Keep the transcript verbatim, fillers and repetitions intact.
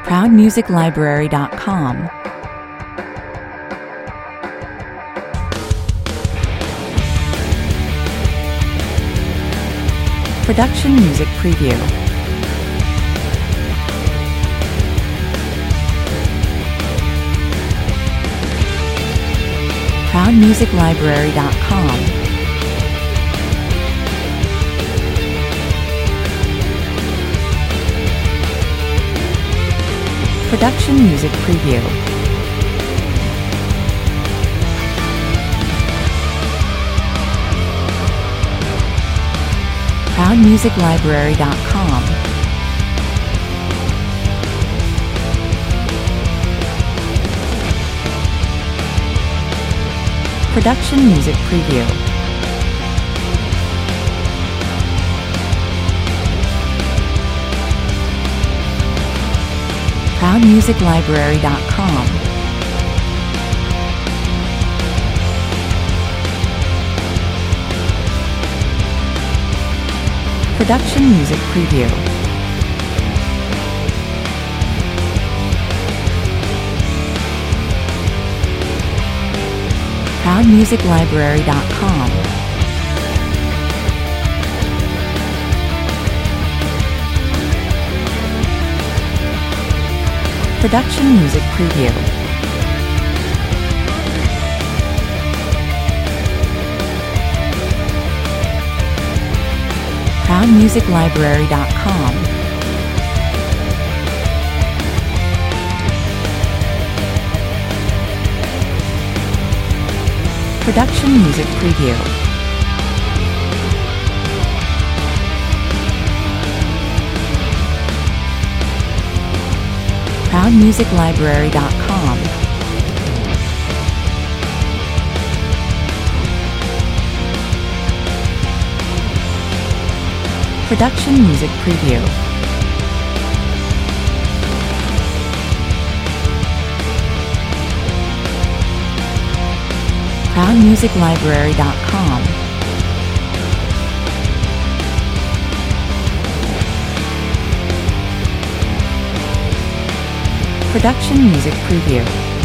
proud music library dot com. Production Music Preview. proud music library dot com. Production Music Preview. proud music library dot com. Production Music Preview. proud music library dot com. Production Music Preview. proud music library dot com. Production Music Preview. proud music library dot com. Production Music Preview. proud music library dot com. Production Music Preview. proud music library dot com. Production Music Preview.